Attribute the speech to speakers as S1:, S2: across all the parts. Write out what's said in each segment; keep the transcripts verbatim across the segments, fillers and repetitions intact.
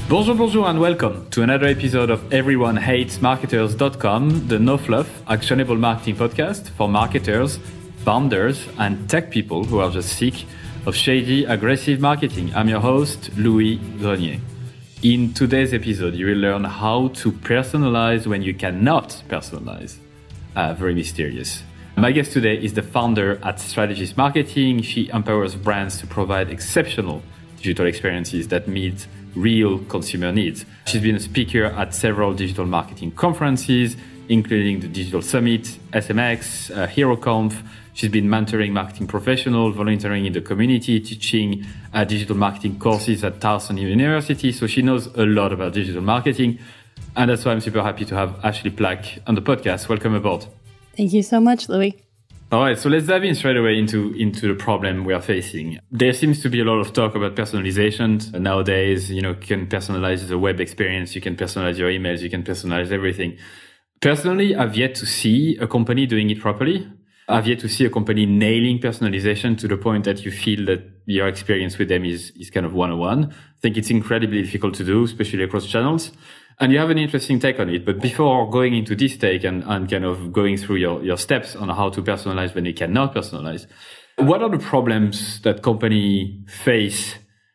S1: Bonjour, bonjour, and welcome to another episode of everyone hates marketers dot com, the no-fluff, actionable marketing podcast for marketers, founders, and tech people who are just sick of shady, aggressive marketing. I'm your host, Louis Grenier. In today's episode, you will learn how to personalize when you cannot personalize. Uh, very mysterious. My guest today is the founder at Strategist Marketing. She empowers brands to provide exceptional digital experiences that meet real consumer needs. She's been a speaker at several digital marketing conferences, including the Digital Summit, S M X, uh, HeroConf. She's been mentoring marketing professionals, volunteering in the community, teaching uh, digital marketing courses at Towson University. So she knows a lot about digital marketing. And that's why I'm super happy to have Ashley Plack on the podcast. Welcome aboard.
S2: Thank you so much, Louis.
S1: All right, so let's dive in straight away into, into the problem we are facing. There seems to be a lot of talk about personalization nowadays. You know, you can personalize the web experience, you can personalize your emails, you can personalize everything. Personally, I've yet to see a company doing it properly. I've yet to see a company nailing personalization to the point that you feel that your experience with them is, is kind of one-on-one. I think it's incredibly difficult to do, especially across channels. And you have an interesting take on it. But before going into this take and, and kind of going through your, your steps on how to personalize when you cannot personalize, what are the problems that companies face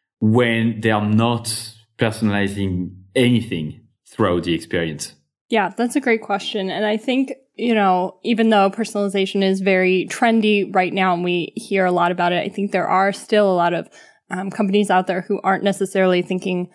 S1: when they are not personalizing anything throughout the experience?
S2: Yeah, that's a great question. And I think, you know, even though personalization is very trendy right now and we hear a lot about it, I think there are still a lot of um, companies out there who aren't necessarily thinking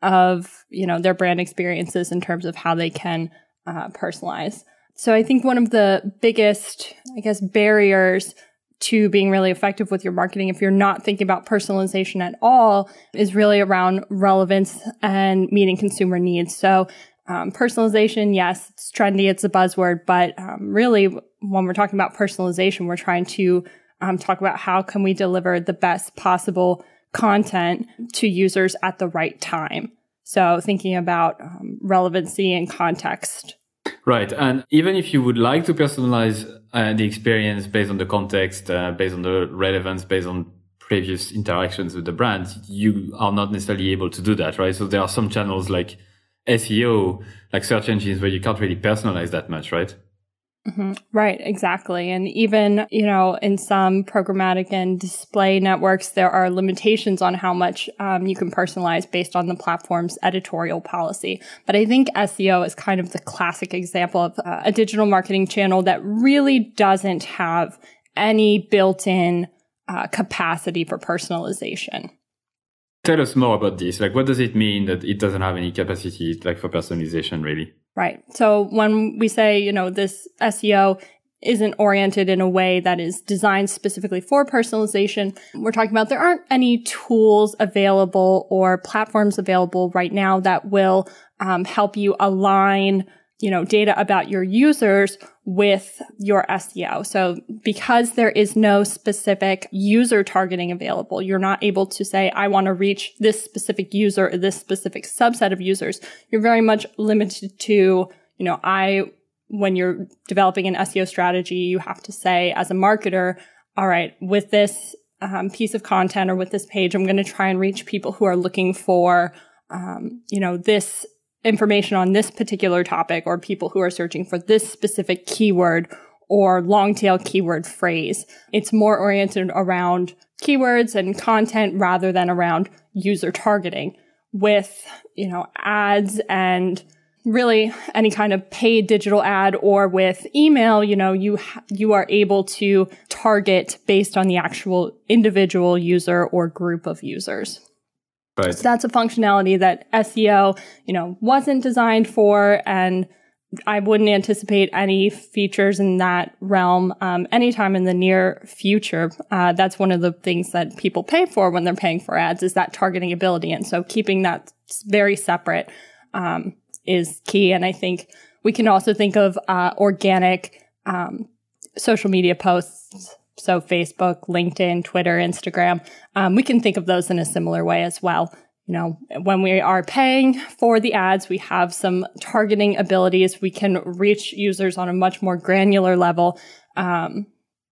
S2: of, you know, their brand experiences in terms of how they can uh, personalize. So I think one of the biggest, I guess, barriers to being really effective with your marketing, if you're not thinking about personalization at all, is really around relevance and meeting consumer needs. So um, personalization, yes, it's trendy, it's a buzzword, but um, really when we're talking about personalization, we're trying to um, talk about how can we deliver the best possible content to users at the right time. So thinking about um, relevancy and context.
S1: Right. And even if you would like to personalize uh, the experience based on the context, uh, based on the relevance, based on previous interactions with the brand, you are not necessarily able to do that, right? So there are some channels like S E O, like search engines, where you can't really personalize that much, right?
S2: Mm-hmm. Right, exactly. And even, you know, in some programmatic and display networks, there are limitations on how much um, you can personalize based on the platform's editorial policy. But I think S E O is kind of the classic example of uh, a digital marketing channel that really doesn't have any built-in uh, capacity for personalization.
S1: Tell us more about this. Like, what does it mean that it doesn't have any capacity, like, for personalization, really?
S2: Right. So when we say, you know, this S E O isn't oriented in a way that is designed specifically for personalization, we're talking about there aren't any tools available or platforms available right now that will um, help you align, you know, data about your users with your S E O. So because there is no specific user targeting available, you're not able to say, I want to reach this specific user or this specific subset of users. You're very much limited to, you know, I, when you're developing an S E O strategy, you have to say as a marketer, all right, with this um, piece of content or with this page, I'm going to try and reach people who are looking for, um, you know, this information on this particular topic, or people who are searching for this specific keyword or long tail keyword phrase. It's more oriented around keywords and content rather than around user targeting. With, you know, ads and really any kind of paid digital ad, or with email, you know, you ha- you are able to target based on the actual individual user or group of users.
S1: Right.
S2: So that's a functionality that S E O, you know, wasn't designed for, and I wouldn't anticipate any features in that realm um, anytime in the near future. Uh, that's one of the things that people pay for when they're paying for ads, is that targeting ability. And so keeping that very separate um, is key. And I think we can also think of uh, organic um, social media posts. So Facebook, LinkedIn, Twitter, Instagram, um, we can think of those in a similar way as well. You know, when we are paying for the ads, we have some targeting abilities. We can reach users on a much more granular level. Um,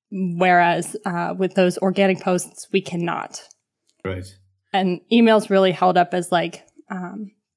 S2: whereas uh, with those organic posts, we cannot.
S1: Right.
S2: And email's really held up as like um,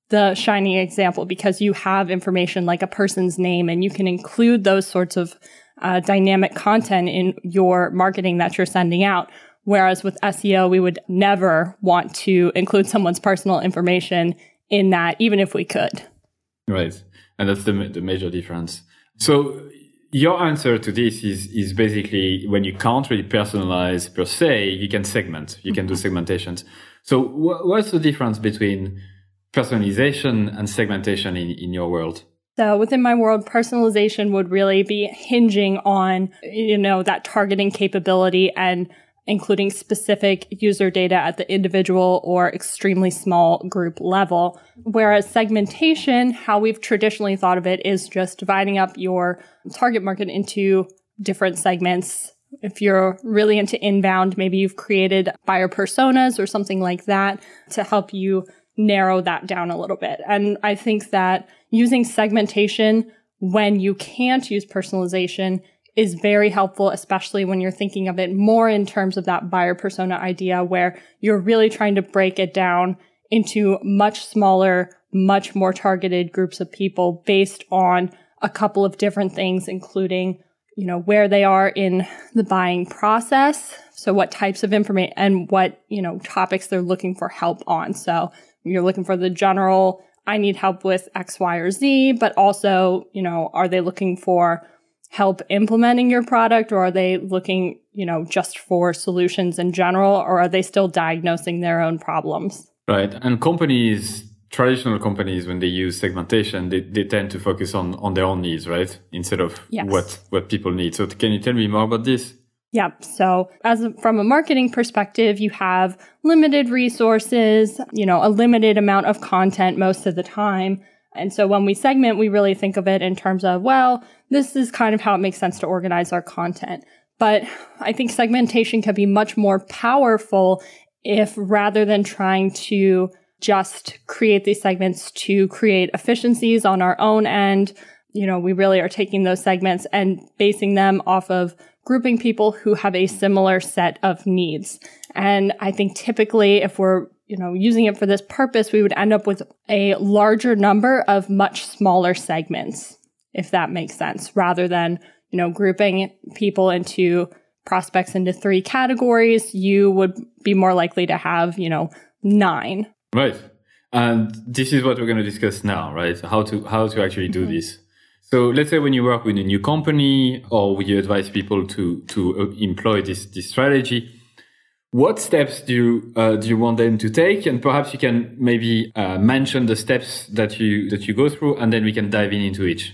S2: the shining example because you have information like a person's name and you can include those sorts of uh, dynamic content in your marketing that you're sending out. Whereas with S E O, we would never want to include someone's personal information in that, even if we could.
S1: Right. And that's the, the major difference. So your answer to this is, is basically when you can't really personalize per se, you can segment, you can do segmentations. So wh- what's the difference between personalization and segmentation in, in your world?
S2: So within my world, personalization would really be hinging on, you know, that targeting capability and including specific user data at the individual or extremely small group level. Whereas segmentation, how we've traditionally thought of it, is just dividing up your target market into different segments. If you're really into inbound, maybe you've created buyer personas or something like that to help you narrow that down a little bit. And I think that using segmentation when you can't use personalization is very helpful, especially when you're thinking of it more in terms of that buyer persona idea where you're really trying to break it down into much smaller, much more targeted groups of people based on a couple of different things, including, you know, where they are in the buying process. So what types of information and what, you know, topics they're looking for help on. So you're looking for the general, I need help with X, Y, or Z, but also, you know, are they looking for help implementing your product, or are they looking, you know, just for solutions in general, or are they still diagnosing their own problems?
S1: Right. And companies, traditional companies, when they use segmentation, they, they tend to focus on, on their own needs, right? Instead of
S2: yes.
S1: what, what people need. So can you tell me more about this?
S2: Yeah. So as a, from a marketing perspective, you have limited resources, you know, a limited amount of content most of the time. And so when we segment, we really think of it in terms of, well, this is kind of how it makes sense to organize our content. But I think segmentation can be much more powerful if rather than trying to just create these segments to create efficiencies on our own end, you know, we really are taking those segments and basing them off of grouping people who have a similar set of needs. And I think typically if we're you know, using it for this purpose, we would end up with a larger number of much smaller segments, if that makes sense, rather than, you know, grouping people into prospects into three categories. You would be more likely to have, you know, nine.
S1: Right. And this is what we're going to discuss now, right? How to, how to actually do mm-hmm. this. So let's say when you work with a new company or you advise people to, to employ this, this strategy, what steps do you, uh, do you want them to take? And perhaps you can maybe uh, mention the steps that you that you go through, and then we can dive in into each.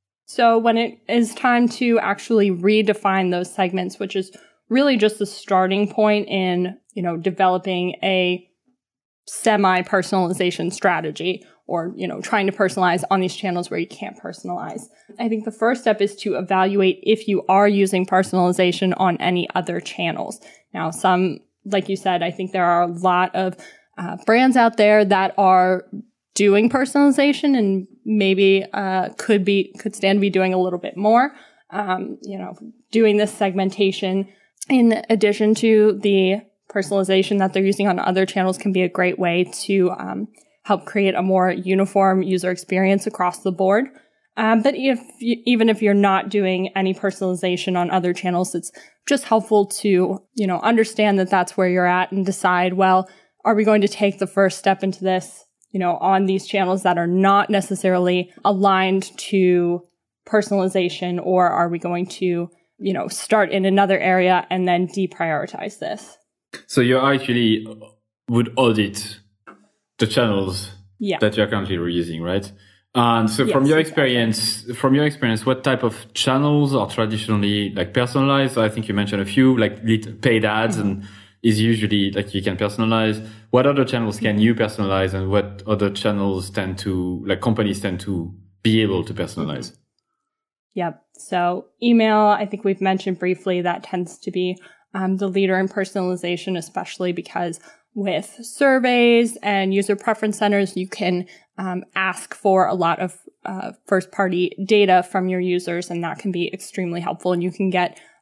S2: So when it is time to actually redefine those segments, which is really just the starting point in, you know, developing a semi-personalization strategy, or, you know, trying to personalize on these channels where you can't personalize. I think the first step is to evaluate if you are using personalization on any other channels. Now, some, like you said, I think there are a lot of uh, brands out there that are doing personalization and maybe uh, could be, could stand to be doing a little bit more. Um, you know, doing this segmentation in addition to the personalization that they're using on other channels can be a great way to um, help create a more uniform user experience across the board. Um, but if you, even if you're not doing any personalization on other channels, it's just helpful to, you know, understand that that's where you're at and decide, well, are we going to take the first step into this, you know, on these channels that are not necessarily aligned to personalization, or are we going to, you know, start in another area and then deprioritize this?
S1: So you actually would audit the channels
S2: yeah.
S1: that you're currently using, right? And so
S2: yes,
S1: from your
S2: exactly.
S1: experience, from your experience, what type of channels are traditionally like personalized? I think you mentioned a few, like paid ads, mm-hmm. and is usually like you can personalize. What other channels can you personalize, and what other channels tend to, like companies tend to be able to personalize?
S2: Mm-hmm. Yep. So email, I think we've mentioned briefly, that tends to be um, the leader in personalization, especially because with surveys and user preference centers, you can um, ask for a lot of uh, first-party data from your users, and that can be extremely helpful. And you can get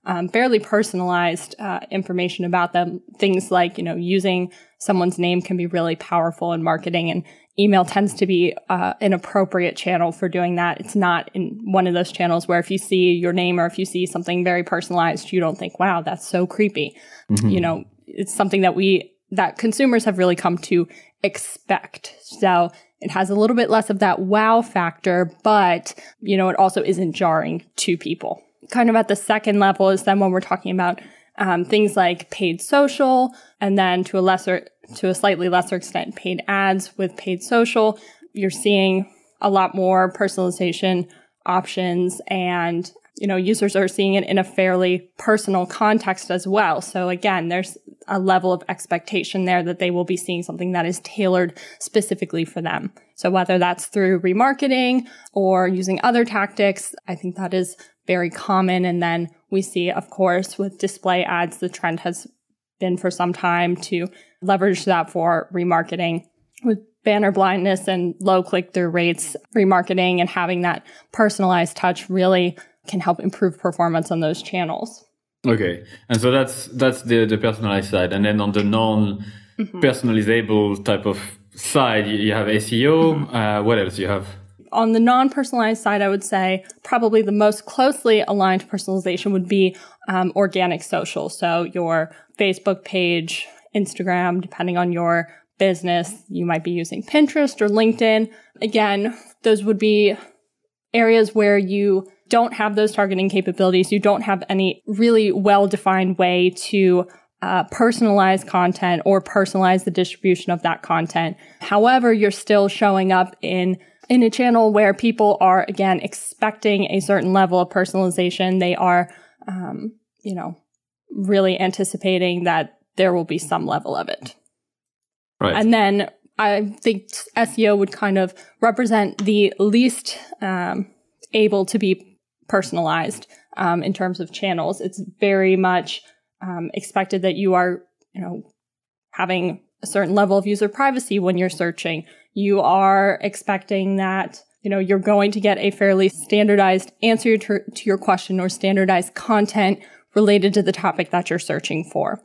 S2: um, fairly personalized uh, information about them. Things like, you know, using someone's name can be really powerful in marketing, and email tends to be uh, an appropriate channel for doing that. It's not in one of those channels where if you see your name or if you see something very personalized, you don't think, wow, that's so creepy. Mm-hmm. You know, it's something that we, that consumers have really come to expect. So it has a little bit less of that wow factor, but, you know, it also isn't jarring to people. Kind of at the second level is then when we're talking about um, things like paid social, and then to a lesser, to a slightly lesser extent, paid ads. With paid social, you're seeing a lot more personalization options, and, you know, users are seeing it in a fairly personal context as well. So again, there's a level of expectation there that they will be seeing something that is tailored specifically for them. So whether that's through remarketing or using other tactics, I think that is very common. And then we see, of course, with display ads, the trend has been for some time to leverage that for remarketing. With banner blindness and low click-through rates, remarketing and having that personalized touch really can help improve performance on those channels.
S1: Okay. And so that's that's the, the personalized side. And then on the non-personalizable mm-hmm. type of side, you, you have S E O. Mm-hmm. Uh, what else do you have?
S2: On the non-personalized side, I would say probably the most closely aligned personalization would be um, organic social. So your Facebook page, Instagram, depending on your business, you might be using Pinterest or LinkedIn. Again, those would be areas where you don't have those targeting capabilities. You don't have any really well-defined way to uh, personalize content or personalize the distribution of that content. However, you're still showing up in in a channel where people are, again, expecting a certain level of personalization. They are, um, you know, really anticipating that there will be some level of it.
S1: Right.
S2: And then I think S E O would kind of represent the least um, able to be personalized um, in terms of channels. It's very much um, expected that you are, you know, having a certain level of user privacy when you're searching. You are expecting that, you know, you're going to get a fairly standardized answer to, to your question or standardized content related to the topic that you're searching for.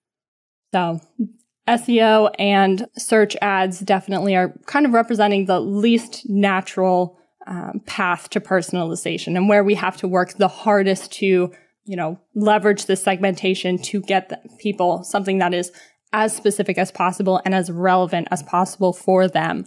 S2: So S E O and search ads definitely are kind of representing the least natural um, path to personalization, and where we have to work the hardest to, you know, leverage the segmentation to get the people something that is as specific as possible and as relevant as possible for them.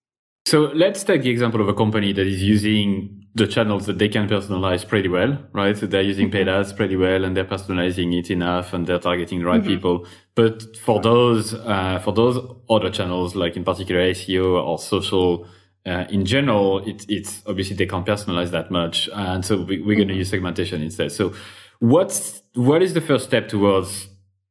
S1: So let's take the example of a company that is using the channels that they can personalize pretty well, right? So they're using paid ads pretty well, and they're personalizing it enough, and they're targeting the right mm-hmm. people. But for those, uh, for those other channels, like in particular S E O or social, uh, in general, it, it's obviously they can't personalize that much. And so we, we're mm-hmm. going to use segmentation instead. So what's, what is the first step towards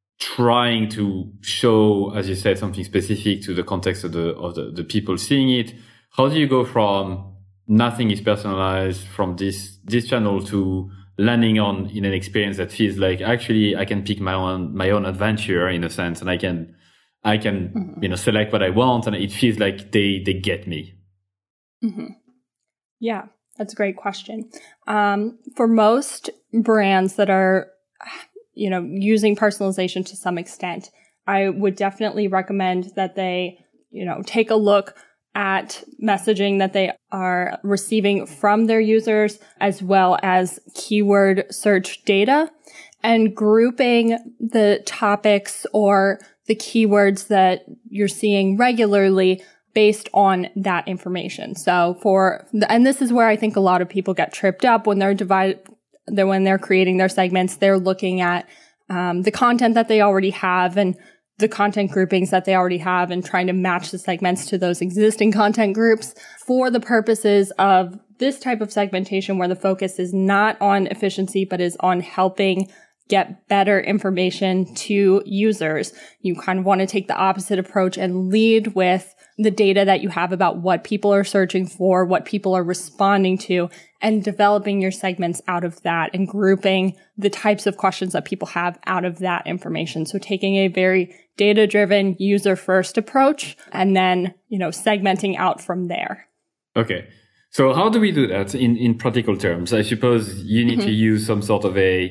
S1: trying to show, as you said, something specific to the context of the of the, the people seeing it? How do you go from nothing is personalized from this this channel to landing on in an experience that feels like actually I can pick my own my own adventure in a sense, and I can I can mm-hmm. you know select what I want, and it feels like they they get me?
S2: Mm-hmm. Yeah, that's a great question. Um, for most brands that are you know, using personalization to some extent, I would definitely recommend that they, you know, take a look at messaging that they are receiving from their users, as well as keyword search data, and grouping the topics or the keywords that you're seeing regularly based on that information. So for, and this is where I think a lot of people get tripped up when they're divided, They're, when they're creating their segments, they're looking at um, the content that they already have and the content groupings that they already have and trying to match the segments to those existing content groups for the purposes of this type of segmentation, where the focus is not on efficiency, but is on helping get better information to users. You kind of want to take the opposite approach and lead with the data that you have about what people are searching for, what people are responding to, and developing your segments out of that and grouping the types of questions that people have out of that information. So taking a very data-driven, user-first approach, and then, you know, segmenting out from there.
S1: Okay. So how do we do that in, in practical terms? I suppose you need mm-hmm. to use some sort of a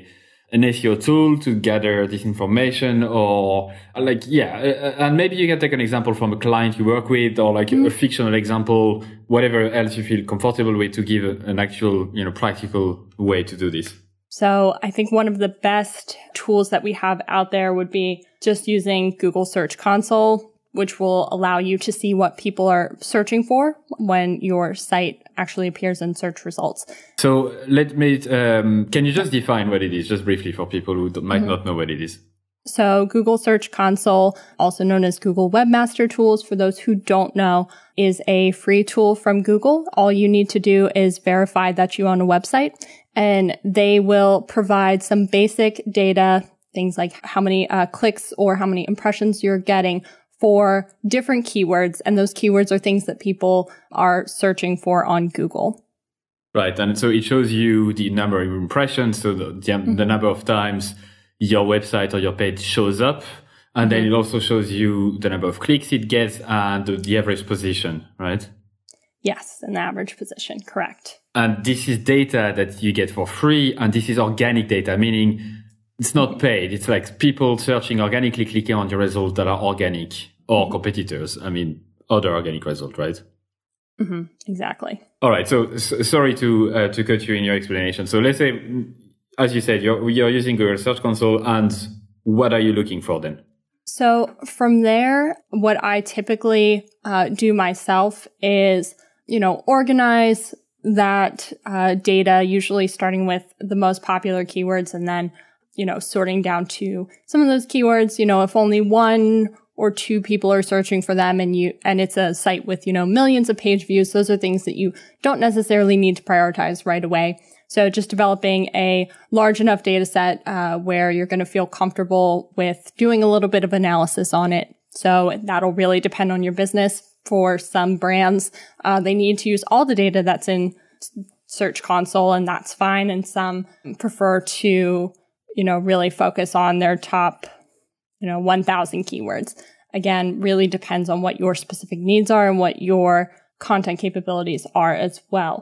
S1: an S E O tool to gather this information, or like, yeah, and maybe you can take an example from a client you work with, or like mm-hmm. a fictional example, whatever else you feel comfortable with, to give a, an actual, you know, practical way to do this.
S2: So I think one of the best tools that we have out there would be just using Google Search Console, which will allow you to see what people are searching for when your site actually appears in search results.
S1: So let me, um, can you just define what it is, just briefly, for people who might mm-hmm. not know what it is?
S2: So Google Search Console, also known as Google Webmaster Tools, for those who don't know, is a free tool from Google. All you need to do is verify that you own a website, and they will provide some basic data, things like how many uh, clicks or how many impressions you're getting for different keywords. And those keywords are things that people are searching for on Google.
S1: Right. And so it shows you the number of impressions, so the, the, mm-hmm. the number of times your website or your page shows up. And mm-hmm. then it also shows you the number of clicks it gets and the, the average position, right?
S2: Yes, an average position, correct.
S1: And this is data that you get for free, and this is organic data, meaning it's not paid. It's like people searching organically, clicking on the results that are organic, or competitors. I mean, other organic results, right?
S2: Mm-hmm, exactly.
S1: All right. So, so sorry to uh, to cut you in your explanation. So let's say, as you said, you're you're using Google Search Console, and what are you looking for then?
S2: So from there, what I typically uh, do myself is, you know, organize that uh, data, usually starting with the most popular keywords, and then, you know, sorting down to some of those keywords. You know, if only one or two people are searching for them, and you, and it's a site with, you know, millions of page views, those are things that you don't necessarily need to prioritize right away. So just developing a large enough data set uh, where you're going to feel comfortable with doing a little bit of analysis on it. So that'll really depend on your business. For some brands, uh, they need to use all the data that's in Search Console, and that's fine. And some prefer to, you know, really focus on their top, you know, one thousand keywords. Again, really depends on what your specific needs are and what your content capabilities are as well.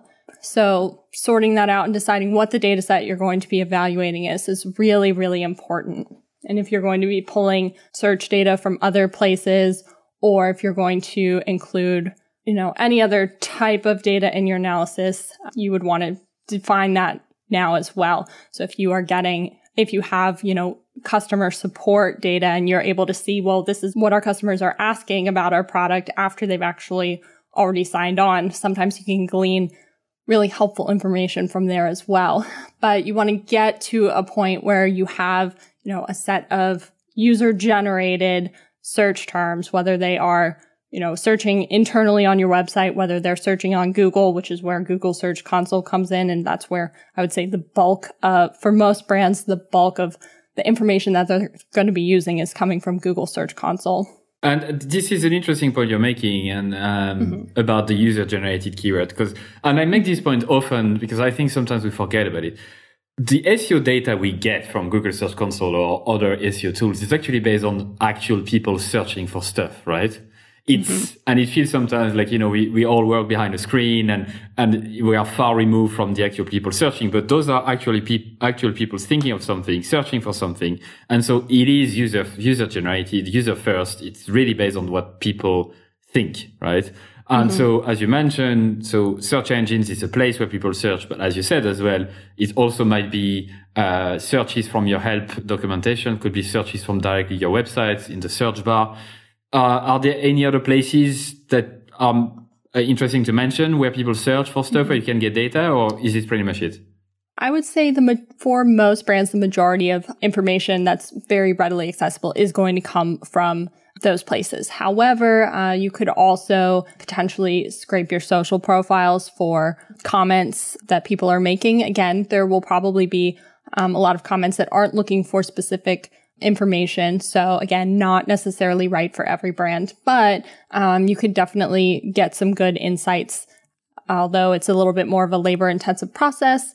S2: So sorting that out and deciding what the data set you're going to be evaluating is, is really, really important. And if you're going to be pulling search data from other places, or if you're going to include, you know, any other type of data in your analysis, you would want to define that now as well. So if you are getting, if you have, you know, customer support data, and you're able to see, well, this is what our customers are asking about our product after they've actually already signed on, sometimes you can glean really helpful information from there as well. But you want to get to a point where you have, you know, a set of user generated search terms, whether they are, you know, searching internally on your website, whether they're searching on Google, which is where Google Search Console comes in. And that's where I would say the bulk of, for most brands, the bulk of the information that they're going to be using is coming from Google Search Console.
S1: And this is an interesting point you're making, and um, mm-hmm. about the user-generated keyword. Because, and I make this point often because I think sometimes we forget about it. The S E O data we get from Google Search Console or other S E O tools is actually based on actual people searching for stuff, right? It's, mm-hmm. and it feels sometimes like, you know, we, we all work behind a screen, and, and we are far removed from the actual people searching, but those are actually pe- actual people thinking of something, searching for something. And so it is user, user generated, user first. It's really based on what people think, right? And mm-hmm. so, as you mentioned, so search engines is a place where people search, but as you said as well, it also might be, uh, searches from your help documentation, could be searches from directly your website in the search bar. Uh, are there any other places that are uh, interesting to mention where people search for stuff, mm-hmm. where you can get data, or is it pretty much it?
S2: I would say the ma- for most brands, the majority of information that's very readily accessible is going to come from those places. However, uh, you could also potentially scrape your social profiles for comments that people are making. Again, there will probably be um, a lot of comments that aren't looking for specific information. So again, not necessarily right for every brand, but um, you could definitely get some good insights. Although it's a little bit more of a labor intensive process,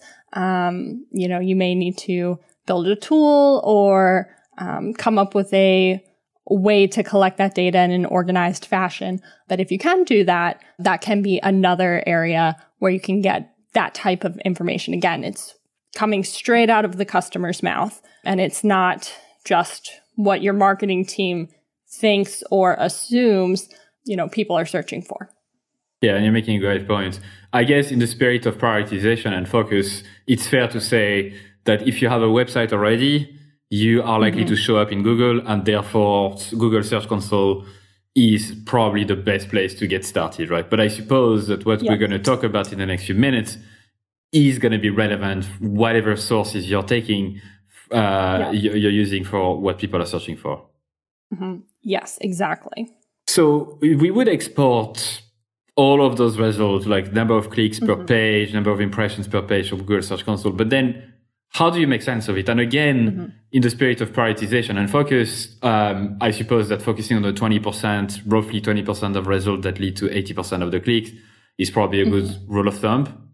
S2: um, you know, you may need to build a tool or um, come up with a way to collect that data in an organized fashion. But if you can do that, that can be another area where you can get that type of information. Again, it's coming straight out of the customer's mouth. And it's not just what your marketing team thinks or assumes, you know, people are searching for.
S1: Yeah, and you're making a great point. I guess in the spirit of prioritization and focus, it's fair to say that if you have a website already, you are likely mm-hmm. to show up in Google, and therefore Google Search Console is probably the best place to get started, right? But I suppose that what yeah. we're going to talk about in the next few minutes is going to be relevant, whatever sources you're taking, uh, yeah. you're using for what people are searching for.
S2: Mm-hmm. Yes, exactly.
S1: So we would export all of those results, like number of clicks mm-hmm. per page, number of impressions per page of Google Search Console. But then how do you make sense of it? And again, mm-hmm. in the spirit of prioritization and focus, um, I suppose that focusing on the twenty percent, roughly twenty percent of results that lead to eighty percent of the clicks is probably a good mm-hmm. rule of thumb.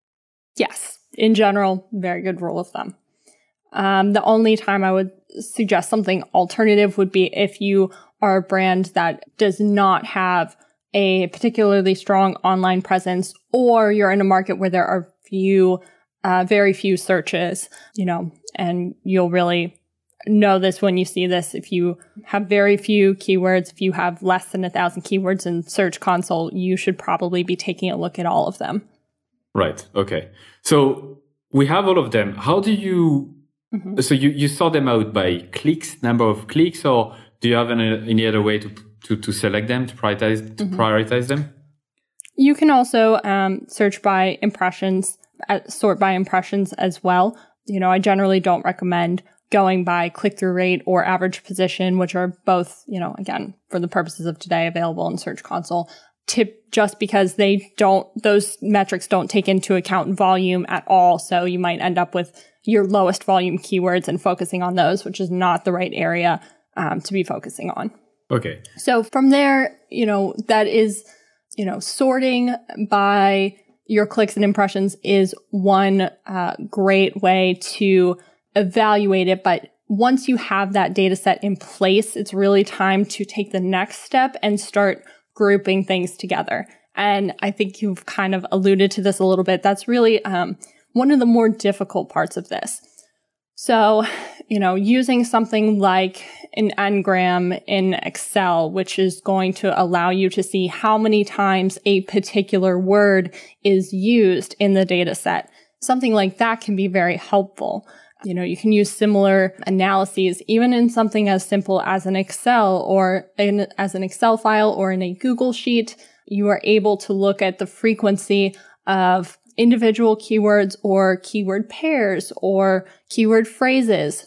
S2: Yes. In general, very good rule of thumb. Um, the only time I would suggest something alternative would be if you are a brand that does not have a particularly strong online presence, or you're in a market where there are few, uh, very few searches, you know, and you'll really know this when you see this. If you have very few keywords, if you have less than a thousand keywords in Search Console, you should probably be taking a look at all of them.
S1: Right. Okay. So we have all of them. How do you, mm-hmm. so you, you sort them out by clicks, number of clicks, or do you have any, any other way to To, to select them, to prioritize, to mm-hmm. prioritize them?
S2: You can also um, search by impressions, uh, sort by impressions as well. You know, I generally don't recommend going by click-through rate or average position, which are both, you know, again, for the purposes of today, available in Search Console. Tip just because they don't, those metrics don't take into account volume at all. So you might end up with your lowest volume keywords and focusing on those, which is not the right area um, to be focusing on.
S1: Okay.
S2: So from there, you know, that is, you know, sorting by your clicks and impressions is one uh, great way to evaluate it. But once you have that data set in place, it's really time to take the next step and start grouping things together. And I think you've kind of alluded to this a little bit. That's really um, one of the more difficult parts of this. So, you know, using something like an Ngram in Excel, which is going to allow you to see how many times a particular word is used in the data set. Something like that can be very helpful. You know, you can use similar analyses even in something as simple as an Excel or in, as an Excel file or in a Google Sheet. You are able to look at the frequency of individual keywords or keyword pairs or keyword phrases.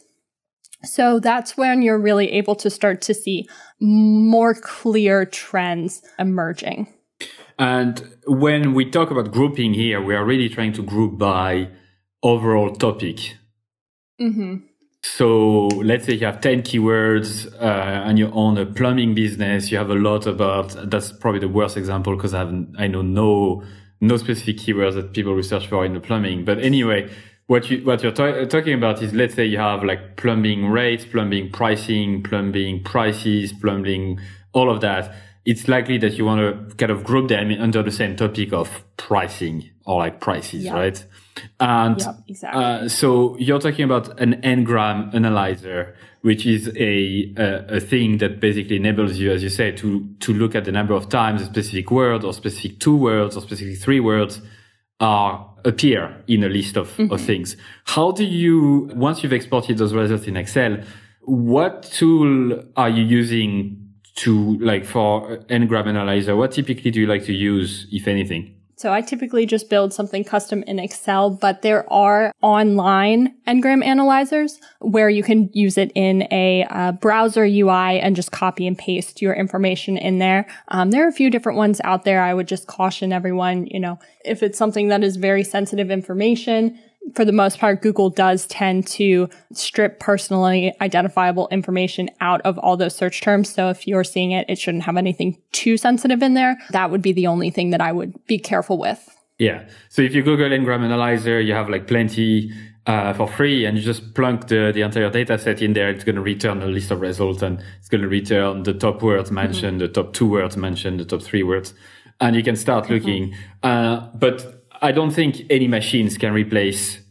S2: So that's when you're really able to start to see more clear trends emerging.
S1: And when we talk about grouping here, we are really trying to group by overall topic.
S2: Mm-hmm.
S1: So let's say you have ten keywords uh, and you own a plumbing business. You have a lot about, that's probably the worst example because I haven't, I know no no specific keywords that people research for in the plumbing. But anyway, what you, what you're ta- talking about is, let's say you have like plumbing rates, plumbing pricing, plumbing prices, plumbing, all of that. It's likely that you want to kind of group them under the same topic of pricing or like prices, yep. right? And
S2: yep, exactly.
S1: uh, so you're talking about an Ngram analyzer, which is a, a a thing that basically enables you, as you say, to to look at the number of times a specific word or specific two words or specific three words are appear in a list of, mm-hmm. of things. How do you, once you've exported those results in Excel, what tool are you using to, like, for Ngram analyzer? What typically do you like to use, if anything?
S2: So I typically just build something custom in Excel, but there are online Ngram analyzers where you can use it in a uh, browser U I and just copy and paste your information in there. Um, there are a few different ones out there. I would just caution everyone, you know, if it's something that is very sensitive information, for the most part, Google does tend to strip personally identifiable information out of all those search terms. So if you're seeing it, it shouldn't have anything too sensitive in there. That would be the only thing that I would be careful with.
S1: Yeah. So if you Google Ngram Analyzer, you have like plenty uh, for free, and you just plunk the, the entire data set in there. It's going to return a list of results, and it's going to return the top words mentioned, mm-hmm. the top two words mentioned, the top three words, and you can start looking. Mm-hmm. Uh, but I don't think any machines can replace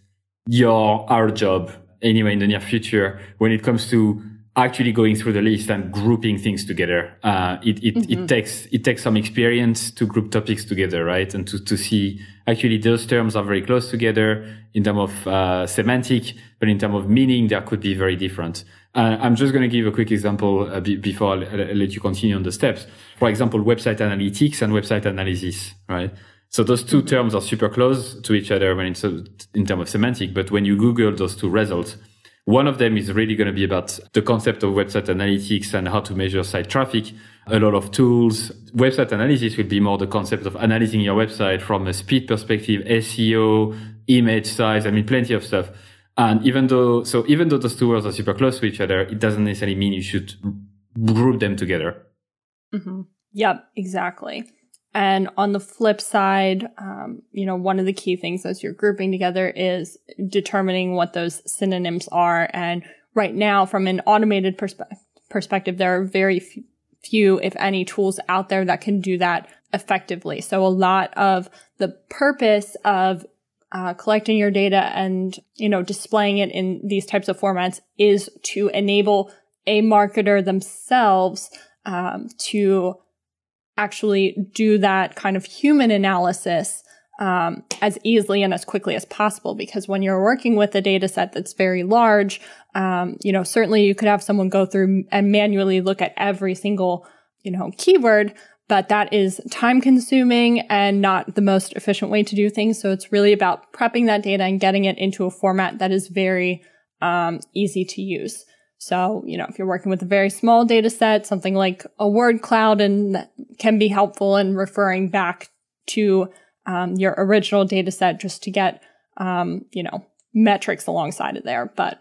S1: your, our job anyway in the near future when it comes to actually going through the list and grouping things together. Uh, it, it, mm-hmm. it takes, it takes some experience to group topics together, right? And to, to see actually those terms are very close together in terms of, uh, semantic, but in terms of meaning, there could be very different. Uh, I'm just going to give a quick example uh, b- before I'll, I'll let you continue on the steps. For example, website analytics and website analysis, right? So those two terms are super close to each other when it's uh, in terms of semantic, but when you Google those two results, one of them is really going to be about the concept of website analytics and how to measure site traffic. A lot of tools. Website analysis will be more the concept of analyzing your website from a speed perspective, S E O, image size. I mean, plenty of stuff. And even though, so even though those two words are super close to each other, it doesn't necessarily mean you should group them together.
S2: Mm-hmm. Yep, exactly. And on the flip side, um, you know, one of the key things as you're grouping together is determining what those synonyms are. And right now, from an automated perspe- perspective, there are very f- few, if any, tools out there that can do that effectively. So a lot of the purpose of uh, collecting your data and, you know, displaying it in these types of formats is to enable a marketer themselves um, to actually do that kind of human analysis um, as easily and as quickly as possible. Because when you're working with a data set that's very large, um, you know, certainly you could have someone go through and manually look at every single, you know, keyword, but that is time consuming and not the most efficient way to do things. So it's really about prepping that data and getting it into a format that is very um, easy to use. So, you know, if you're working with a very small data set, something like a word cloud and that can be helpful in referring back to um, your original data set just to get, um, you know, metrics alongside of there. But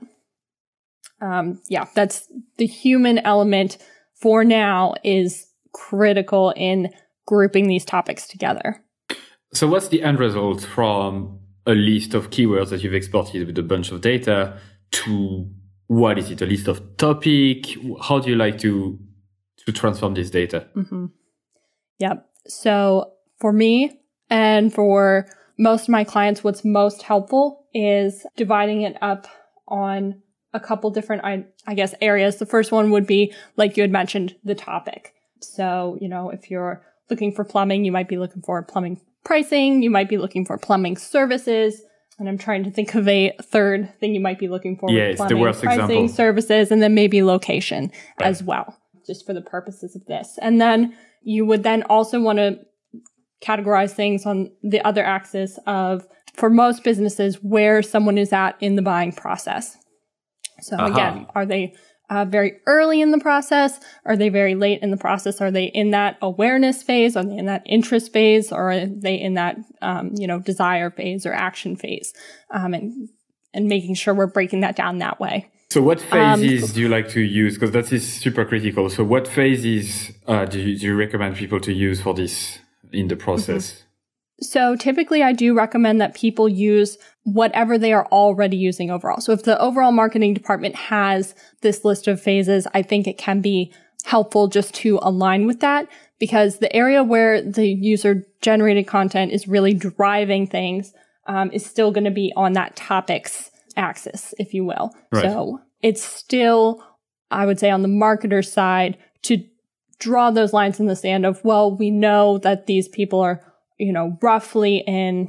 S2: um, yeah, that's the human element for now is critical in grouping these topics together.
S1: So what's the end result from a list of keywords that you've exported with a bunch of data to what is it? A list of topic? How do you like to to transform this data?
S2: Mm-hmm. Yep. So for me and for most of my clients, what's most helpful is dividing it up on a couple different, I, I guess, areas. The first one would be, like you had mentioned, the topic. So, you know, if you're looking for plumbing, you might be looking for plumbing pricing. You might be looking for plumbing services. And I'm trying to think of a third thing you might be looking for.
S1: Yeah, it's the worst
S2: pricing,
S1: example.
S2: Services, and then maybe location
S1: right.
S2: as well, just for the purposes of this. And then you would then also want to categorize things on the other axis of, for most businesses, where someone is at in the buying process. So uh-huh. again, are they uh, very early in the process? Are they very late in the process? Are they in that awareness phase? Are they in that interest phase? Or are they in that, um, you know, desire phase or action phase? Um, and, and making sure we're breaking that down that way.
S1: So what phases um, do you like to use? Because that is super critical. So what phases uh, do, you, do you recommend people to use for this in the process?
S2: Mm-hmm. So typically I do recommend that people use whatever they are already using overall. So if the overall marketing department has this list of phases, I think it can be helpful just to align with that, because the area where the user generated content is really driving things um, is still going to be on that topics axis, if you will.
S1: Right.
S2: So it's still, I would say, on the marketer side to draw those lines in the sand of, well, we know that these people are, you know, roughly in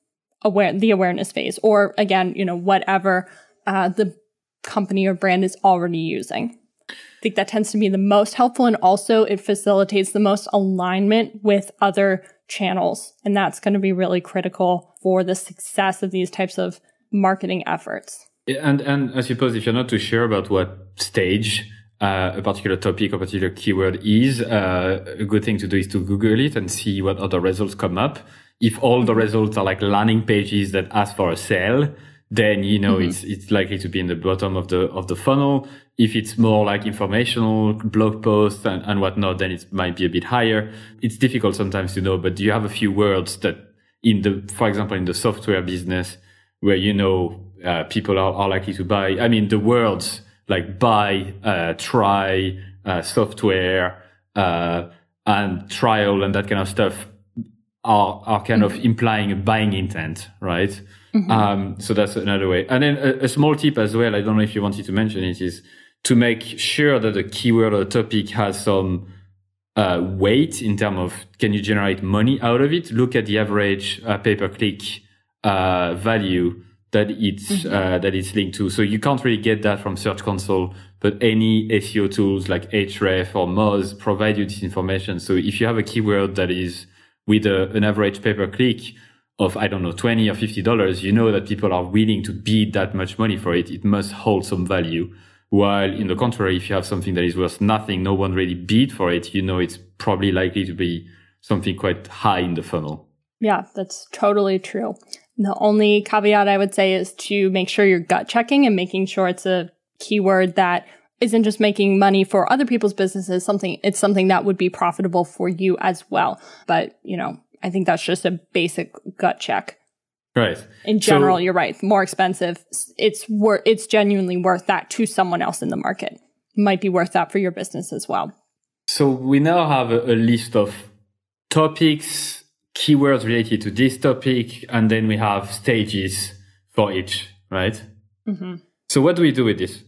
S2: aware the awareness phase, or again, you know, whatever uh, the company or brand is already using. I think that tends to be the most helpful, and also it facilitates the most alignment with other channels, and that's going to be really critical for the success of these types of marketing efforts.
S1: And and I suppose if you're not too sure about what stage Uh, a particular topic or particular keyword is, uh, a good thing to do is to Google it and see what other results come up. If all the results are like landing pages that ask for a sale, then, you know, mm-hmm. it's, it's likely to be in the bottom of the, of the funnel. If it's more like informational blog posts and, and whatnot, then it might be a bit higher. It's difficult sometimes to know, but do you have a few words that in the, for example, in the software business where, you know, uh, people are, are likely to buy, I mean, the words like buy, uh, try, uh, software, uh, and trial and that kind of stuff are, are kind
S2: mm-hmm.
S1: of implying a buying intent, right?
S2: Mm-hmm.
S1: Um, so that's another way. And then a, a small tip as well, I don't know if you wanted to mention it, is to make sure that the keyword or the topic has some uh, weight in terms of can you generate money out of it? Look at the average uh, pay-per-click uh, value that it's mm-hmm. uh, that it's linked to. So you can't really get that from Search Console, but any S E O tools like Ahrefs or Moz provide you this information. So if you have a keyword that is with a, an average pay-per-click of, I don't know, twenty or fifty dollars, you know that people are willing to bid that much money for it. It must hold some value. While in the contrary, if you have something that is worth nothing, no one really bid for it, you know it's probably likely to be something quite high in the funnel.
S2: Yeah, that's totally true. The only caveat I would say is to make sure you're gut checking and making sure it's a keyword that isn't just making money for other people's businesses, something, it's something that would be profitable for you as well. But, you know, I think that's just a basic gut check.
S1: Right.
S2: In general, so, you're right. More expensive. It's worth, it's genuinely worth that to someone else in the market. Might be worth that for your business as well.
S1: So we now have a, a list of topics, keywords related to this topic, and then we have stages for each, right?
S2: Mm-hmm.
S1: So what do we do with this?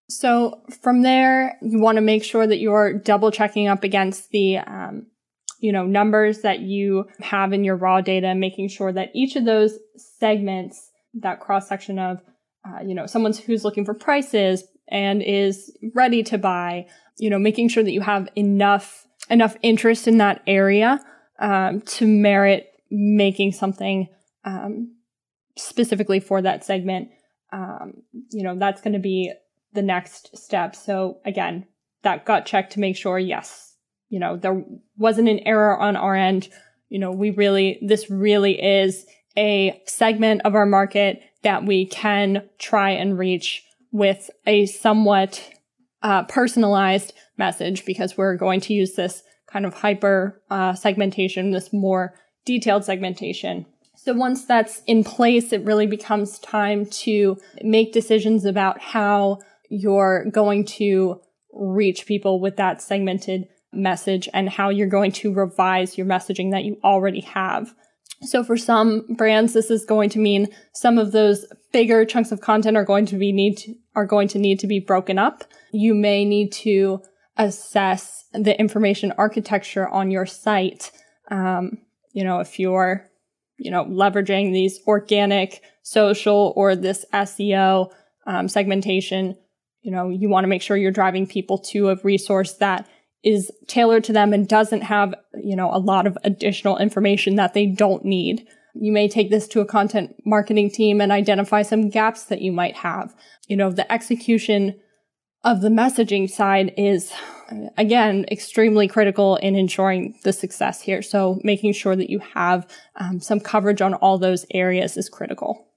S2: So from there, you want to make sure that you're double checking up against the, um, you know, numbers that you have in your raw data, making sure that each of those segments, that cross section of, uh, you know, someone who's looking for prices and is ready to buy, you know, making sure that you have enough, enough interest in that area, um, to merit making something, um, specifically for that segment. Um, you know, that's going to be the next step. So again, that gut check to make sure, yes, you know, there wasn't an error on our end. You know, we really, this really is a segment of our market that we can try and reach with a somewhat uh, personalized message, because we're going to use this kind of hyper uh, segmentation, this more detailed segmentation. So once that's in place, it really becomes time to make decisions about how you're going to reach people with that segmented message and how you're going to revise your messaging that you already have. So for some brands, this is going to mean some of those bigger chunks of content are going to be need to, are going to need to be broken up. You may need to assess the information architecture on your site. Um, you know, if you're, you know, leveraging these organic, social, or this S E O um, segmentation, you know, you want to make sure you're driving people to a resource that is tailored to them and doesn't have, you know, a lot of additional information that they don't need. You may take this to a content marketing team and identify some gaps that you might have. You know, the execution of the messaging side is, again, extremely critical in ensuring the success here. So making sure that you have um, some coverage on all those areas is critical.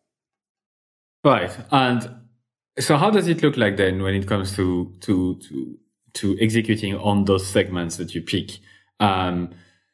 S1: Right. And so how does it look like then when it comes to, to, to, to executing on those segments that you pick? Um,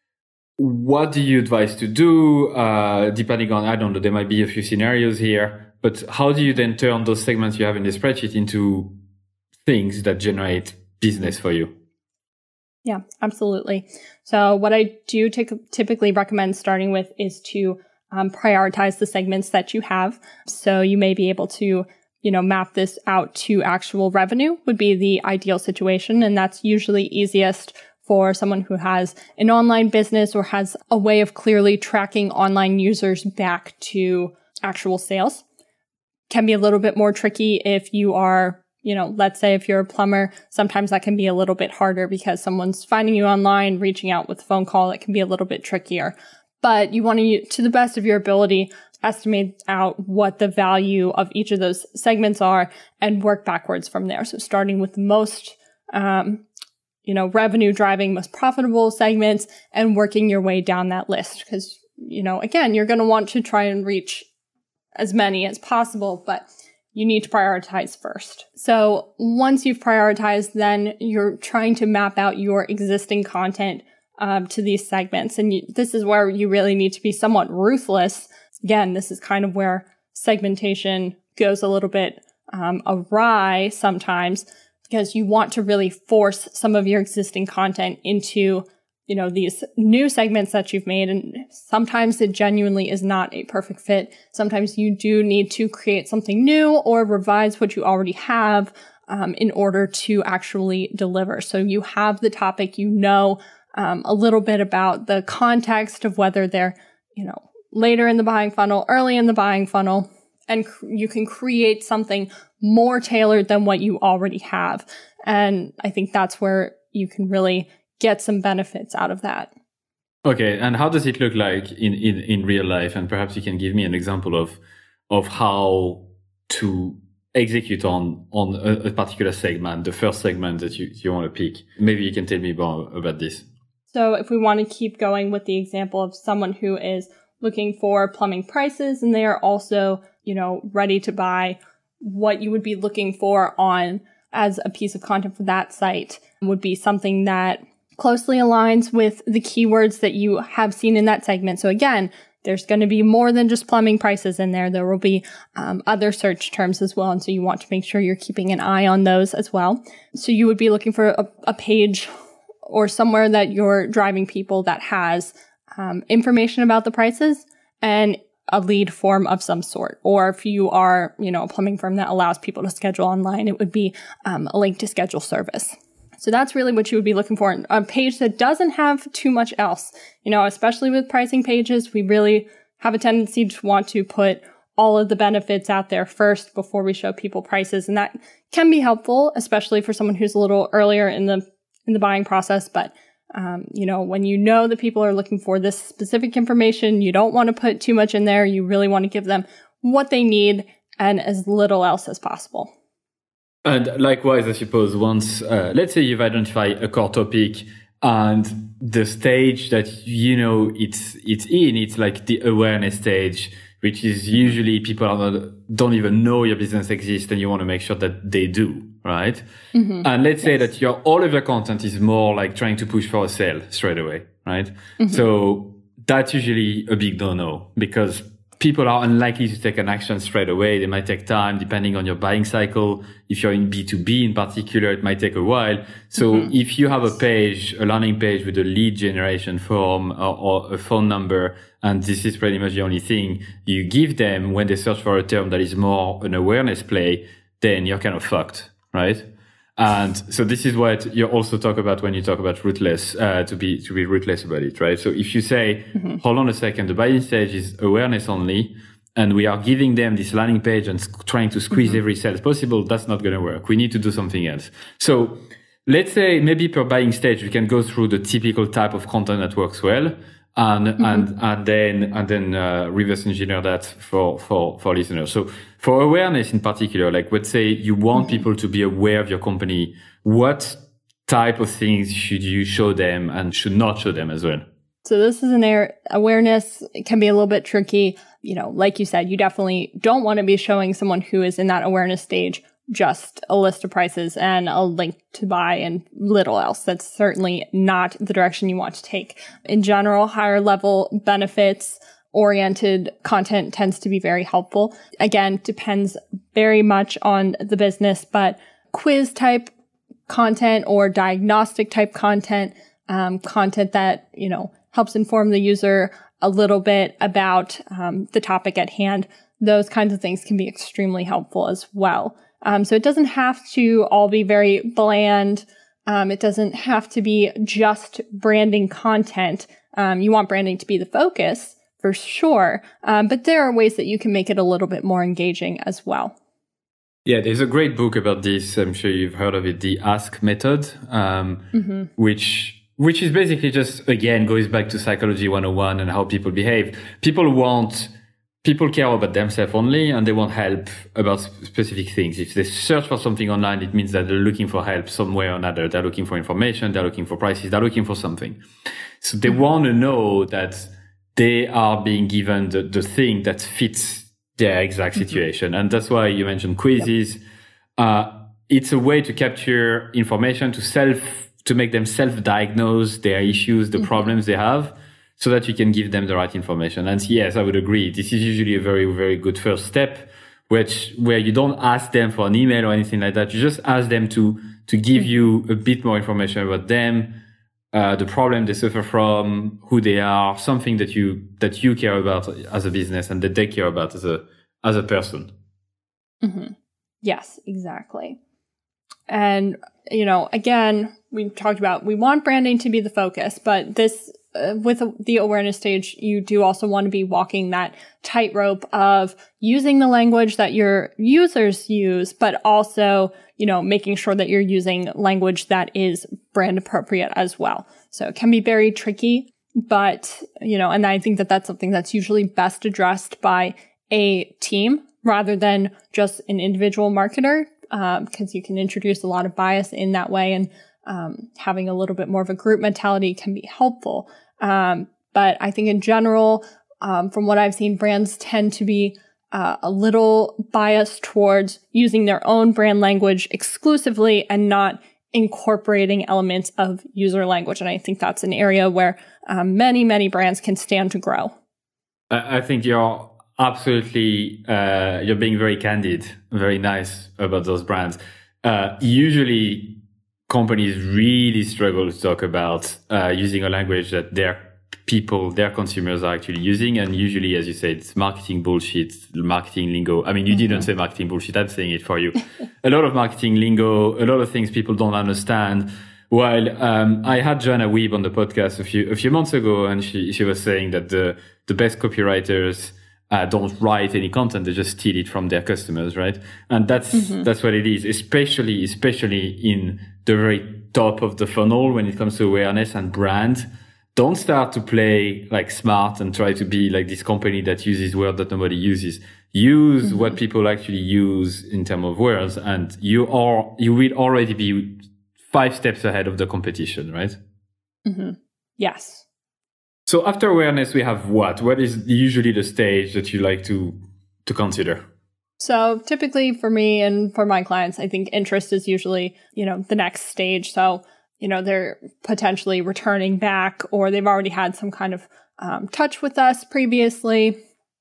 S1: what do you advise to do? Uh, depending on, I don't know, there might be a few scenarios here, but how do you then turn those segments you have in the spreadsheet into things that generate business for you?
S2: Yeah, absolutely. So what I do t- typically recommend starting with is to um, prioritize the segments that you have. So you may be able to, you know, map this out to actual revenue would be the ideal situation. And that's usually easiest for someone who has an online business or has a way of clearly tracking online users back to actual sales. Can be a little bit more tricky if you are, you know, let's say if you're a plumber, sometimes that can be a little bit harder because someone's finding you online, reaching out with a phone call. It can be a little bit trickier. But you want to, to the best of your ability, estimate out what the value of each of those segments are and work backwards from there. So starting with the most, um, you know, revenue driving, most profitable segments and working your way down that list. Because, you know, again, you're going to want to try and reach as many as possible, but you need to prioritize first. So once you've prioritized, then you're trying to map out your existing content um, to these segments. And you, this is where you really need to be somewhat ruthless. Again, this is kind of where segmentation goes a little bit um, awry sometimes, because you want to really force some of your existing content into you know, these new segments that you've made. And sometimes it genuinely is not a perfect fit. Sometimes you do need to create something new or revise what you already have um, in order to actually deliver. So you have the topic, you know, um, a little bit about the context of whether they're, you know, later in the buying funnel, early in the buying funnel, and cr- you can create something more tailored than what you already have. And I think that's where you can really get some benefits out of that.
S1: Okay. And how does it look like in, in, in real life? And perhaps you can give me an example of, of how to execute on, on a, a particular segment, the first segment that you, you want to pick. Maybe you can tell me more about this.
S2: So if we want to keep going with the example of someone who is looking for plumbing prices and they are also, you know, ready to buy, what you would be looking for on as a piece of content for that site would be something that closely aligns with the keywords that you have seen in that segment. So again, there's going to be more than just plumbing prices in there. There will be um, other search terms as well. And so you want to make sure you're keeping an eye on those as well. So you would be looking for a, a page or somewhere that you're driving people that has um, information about the prices and a lead form of some sort. Or if you are, you know, a plumbing firm that allows people to schedule online, it would be um, a link to schedule service. So that's really what you would be looking for. A page that doesn't have too much else. You know, especially with pricing pages, we really have a tendency to want to put all of the benefits out there first before we show people prices. And that can be helpful, especially for someone who's a little earlier in the in the buying process. But, um, you know, when you know that people are looking for this specific information, you don't want to put too much in there. You really want to give them what they need and as little else as possible.
S1: And likewise, I suppose once, uh, let's say you've identified a core topic and the stage that, you know, it's, it's in, it's like the awareness stage, which is usually people are not, don't even know your business exists and you want to make sure that they do, right? Mm-hmm. And let's say yes. that your, all of your content is more like trying to push for a sale straight away, right? Mm-hmm. So that's usually a big no-no because people are unlikely to take an action straight away. They might take time depending on your buying cycle. If you're in B two B in particular, it might take a while. So mm-hmm. if you have a page, a landing page with a lead generation form or, or a phone number, and this is pretty much the only thing you give them when they search for a term that is more an awareness play, then you're kind of fucked, right? And so this is what you also talk about when you talk about ruthless, uh, to be, to be ruthless about it, right? So if you say, mm-hmm. hold on a second, the buying stage is awareness only, and we are giving them this landing page and trying to squeeze mm-hmm. every sale possible, that's not going to work. We need to do something else. So let's say maybe per buying stage, we can go through the typical type of content that works well. And, mm-hmm. and, and then, and then, uh, reverse engineer that for, for, for listeners. So for awareness in particular, like let's say you want mm-hmm. people to be aware of your company, what type of things should you show them and should not show them as well?
S2: So this is an air awareness. It can be a little bit tricky. You know, like you said, you definitely don't want to be showing someone who is in that awareness stage just a list of prices and a link to buy and little else. That's certainly not the direction you want to take. In general, higher level benefits oriented content tends to be very helpful. Again, depends very much on the business, but quiz type content or diagnostic type content, um, content that, you know, helps inform the user a little bit about um, the topic at hand. Those kinds of things can be extremely helpful as well. Um, so it doesn't have to all be very bland. Um, it doesn't have to be just branding content. Um, you want branding to be the focus for sure. Um, but there are ways that you can make it a little bit more engaging as well.
S1: Yeah, there's a great book about this. I'm sure you've heard of it, the Ask Method, um, mm-hmm. which, which is basically just, again, goes back to Psychology one oh one and how people behave. People want People care about themselves only and they want help about specific things. If they search for something online, it means that they're looking for help somewhere or another. They're looking for information. They're looking for prices. They're looking for something. So they want to know that they are being given the, the thing that fits their exact situation. Mm-hmm. And that's why you mentioned quizzes. Yep. Uh, it's a way to capture information to self, to make them self-diagnose their issues, the mm-hmm. problems they have, so that you can give them the right information. And yes, I would agree. This is usually a very, very good first step, which, where you don't ask them for an email or anything like that. You just ask them to, to give you a bit more information about them, uh, the problem they suffer from, who they are, something that you that you care about as a business and that they care about as a as a person.
S2: Mm-hmm. Yes, exactly. And, you know, again, we talked about we want branding to be the focus, but this uh, with the awareness stage, you do also want to be walking that tightrope of using the language that your users use, but also, you know, making sure that you're using language that is brand appropriate as well. So it can be very tricky, but, you know, and I think that that's something that's usually best addressed by a team rather than just an individual marketer, because um, you can introduce a lot of bias in that way, and um, having a little bit more of a group mentality can be helpful. Um, but I think in general, um, from what I've seen, brands tend to be uh, a little biased towards using their own brand language exclusively and not incorporating elements of user language. And I think that's an area where um, many, many brands can stand to grow.
S1: I think you're absolutely, uh, you're being very candid, very nice about those brands. Uh, usually companies really struggle to talk about uh, using a language that their people, their consumers are actually using. And usually, as you said, it's marketing bullshit, marketing lingo. I mean, you mm-hmm. didn't say marketing bullshit. I'm saying it for you. A lot of marketing lingo, a lot of things people don't understand. While um, I had Joanna Weeb on the podcast a few a few months ago, and she she was saying that the the best copywriters uh, don't write any content; they just steal it from their customers, right? And that's mm-hmm. that's what it is, especially especially in the very top of the funnel when it comes to awareness and brand. Don't start to play like smart and try to be like this company that uses words that nobody uses. Use mm-hmm. what people actually use in terms of words, and you are you will already be five steps ahead of the competition, right?
S2: Mm-hmm. Yes.
S1: So after awareness, we have what? What is usually the stage that you like to to consider?
S2: So typically for me and for my clients, I think interest is usually, you know, the next stage. So, you know, they're potentially returning back, or they've already had some kind of um, touch with us previously.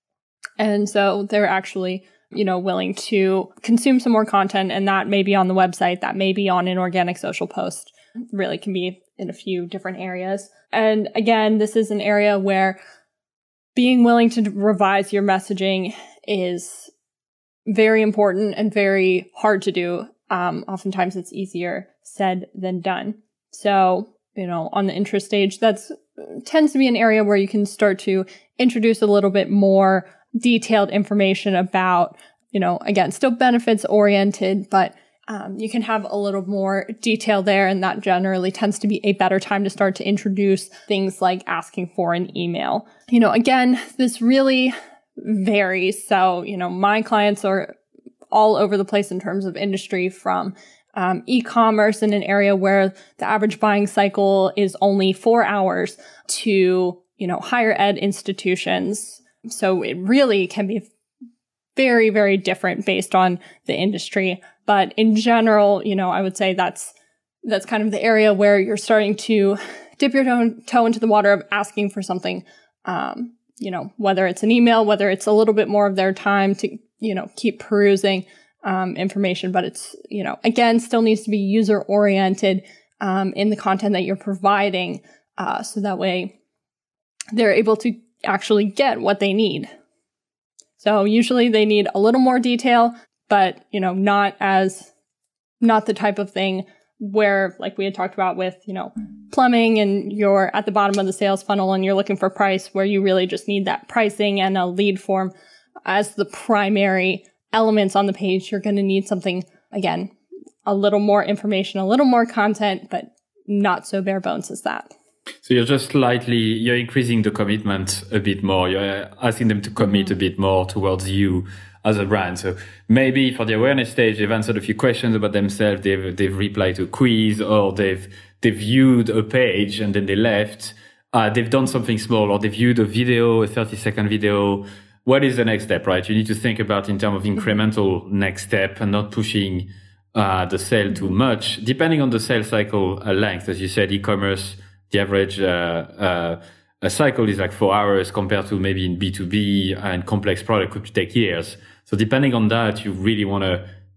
S2: And so they're actually, you know, willing to consume some more content, and that may be on the website, that may be on an organic social post, really can be in a few different areas. And again, this is an area where being willing to revise your messaging is very important and very hard to do. Um, oftentimes it's easier said than done. So, you know, on the interest stage, that's tends to be an area where you can start to introduce a little bit more detailed information about, you know, again, still benefits oriented, but um, you can have a little more detail there. And that generally tends to be a better time to start to introduce things like asking for an email. You know, again, this really varies. So, you know, my clients are all over the place in terms of industry, from um, e-commerce in an area where the average buying cycle is only four hours to, you know, higher ed institutions. So it really can be very, very different based on the industry. But in general, you know, I would say that's, that's kind of the area where you're starting to dip your toe, toe into the water of asking for something, um, you know, whether it's an email, whether it's a little bit more of their time to, you know, keep perusing um, information. But it's, you know, again, still needs to be user oriented um, in the content that you're providing. Uh, so that way they're able to actually get what they need. So usually they need a little more detail, but, you know, not as, not the type of thing where, like we had talked about with, you know, plumbing, and you're at the bottom of the sales funnel and you're looking for price, where you really just need that pricing and a lead form as the primary elements on the page. You're going to need something, again, a little more information, a little more content, but not so bare bones as that.
S1: So you're just slightly, you're increasing the commitment a bit more. You're asking them to commit a bit more towards you as a brand. So maybe for the awareness stage, they've answered a few questions about themselves. They've, they've replied to a quiz, or they've, they've viewed a page and then they left. Uh, they've done something small, or they viewed a video, a thirty second video. What is the next step, right? You need to think about in terms of incremental next step and not pushing uh, the sale too much, depending on the sales cycle uh, length. As you said, e-commerce, the average uh, uh, a cycle is like four hours compared to maybe in B two B, and complex product could take years. So depending on that, you really want to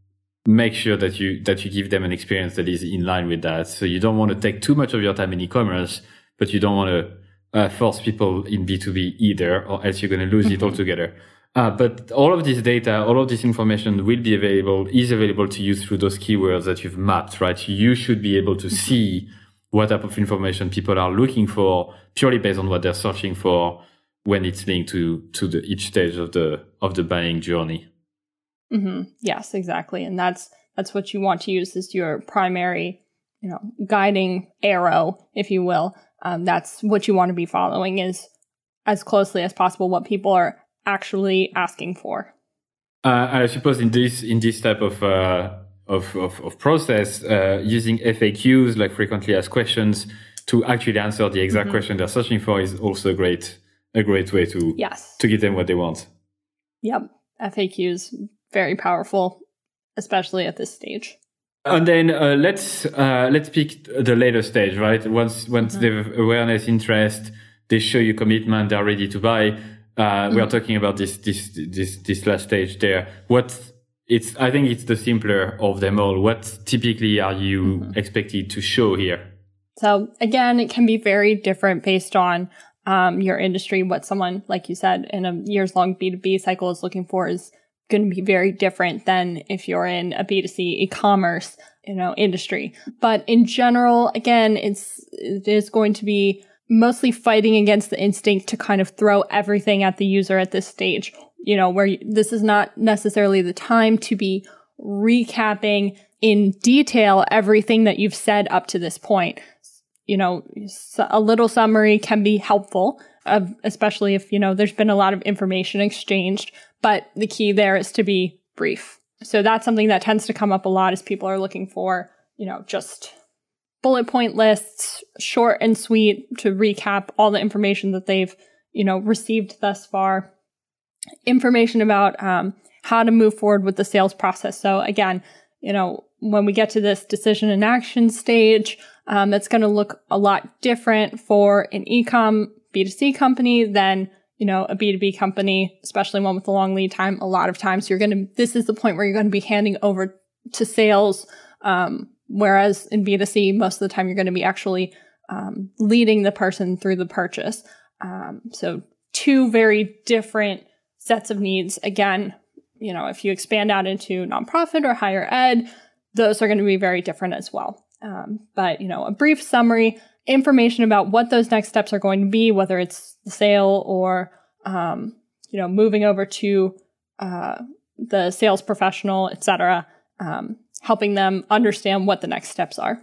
S1: make sure that you that you give them an experience that is in line with that. So you don't want to take too much of your time in e-commerce, but you don't want to uh, force people in B two B either, or else you're going to lose mm-hmm. it altogether. Uh, but all of this data, all of this information will be available, is available to you through those keywords that you've mapped, right? You should be able to see what type of information people are looking for purely based on what they're searching for when it's linked to, to the, each stage of the, of the buying journey.
S2: Mm-hmm. Yes, exactly. And that's, that's what you want to use as your primary, you know, guiding arrow, if you will. Um, that's what you want to be following, is as closely as possible what people are actually asking for.
S1: Uh, I suppose in this in this type of uh, of, of of process, uh, using F A Qs, like frequently asked questions, to actually answer the exact mm-hmm. question they're searching for is also a great a great way to
S2: yes.
S1: to give them what they want.
S2: Yep, F A Qs, very powerful, especially at this stage.
S1: And then uh, let's uh, let's pick the later stage, right? Once once mm-hmm. they've awareness, interest, they show you commitment, they're ready to buy. Uh, mm-hmm. We are talking about this, this, this, this last stage there. What it's, I think it's the simpler of them all. What typically are you mm-hmm. expected to show here?
S2: So again, it can be very different based on, um, your industry. What someone, like you said, in a years long B two B cycle is looking for is going to be very different than if you're in a B two C e-commerce, you know, industry. But in general, again, it's, it is going to be mostly fighting against the instinct to kind of throw everything at the user at this stage, you know, where you, this is not necessarily the time to be recapping in detail everything that you've said up to this point. You know, a little summary can be helpful, uh, especially if, you know, there's been a lot of information exchanged, but the key there is to be brief. So that's something that tends to come up a lot as people are looking for, you know, just bullet point lists, short and sweet, to recap all the information that they've, you know, received thus far. Information about um, how to move forward with the sales process. So again, you know, when we get to this decision and action stage, um, that's going to look a lot different for an e-com B two C company than, you know, a B two B company, especially one with a long lead time. A lot of times you're going to, this is the point where you're going to be handing over to sales, um, whereas in B two C, most of the time you're going to be actually um, leading the person through the purchase. Um, so two very different sets of needs. Again, you know, if you expand out into nonprofit or higher ed, those are going to be very different as well. Um, but, you know, a brief summary, information about what those next steps are going to be, whether it's the sale or, um, you know, moving over to uh, the sales professional, et cetera, um, helping them understand what the next steps are.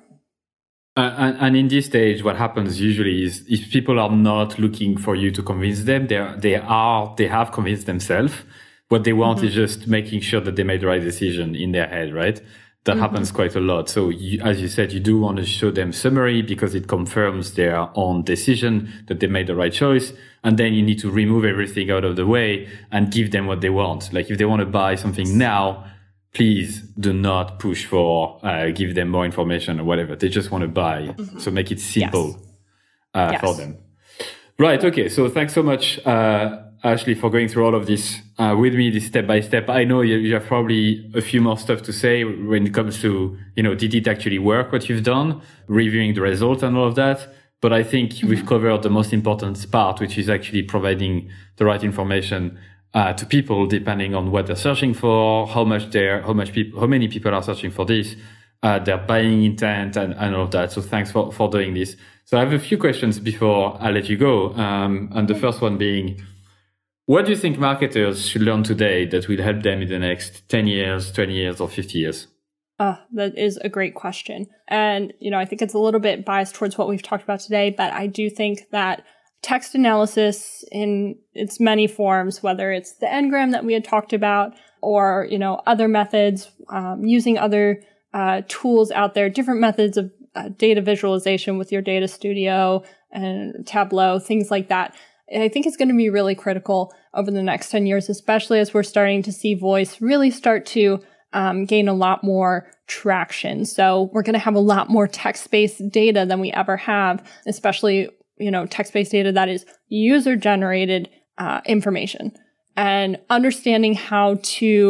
S1: Uh, and, and in this stage, what happens usually is if people are not looking for you to convince them, they are, they are, they have convinced themselves. What they want mm-hmm. is just making sure that they made the right decision in their head, right? That mm-hmm. happens quite a lot. So you, as you said, you do want to show them summary because it confirms their own decision that they made the right choice. And then you need to remove everything out of the way and give them what they want. Like if they want to buy something now, please do not push for, uh, give them more information or whatever. They just want to buy. Mm-hmm. So make it simple yes. Uh, yes. for them. Right. Okay. So thanks so much, uh, Ashley, for going through all of this uh, with me, this step by step. I know you, you have probably a few more stuff to say when it comes to, you know, did it actually work what you've done, reviewing the results and all of that. But I think mm-hmm. we've covered the most important part, which is actually providing the right information uh, to people depending on what they're searching for, how much they're, how much people, how many people are searching for this, uh, their buying intent and, and all of that. So thanks for, for doing this. So I have a few questions before I let you go. Um, and the first one being, what do you think marketers should learn today that will help them in the next ten years, twenty years, or fifty years?
S2: Uh, that is a great question. And, you know, I think it's a little bit biased towards what we've talked about today, but I do think that text analysis in its many forms, whether it's the Ngram that we had talked about or, you know, other methods, um, using other uh, tools out there, different methods of uh, data visualization with your Data Studio and Tableau, things like that. I think it's going to be really critical over the next ten years, especially as we're starting to see voice really start to um, gain a lot more traction. So we're going to have a lot more text-based data than we ever have, especially, you know, text-based data that is user-generated uh, information. And understanding how to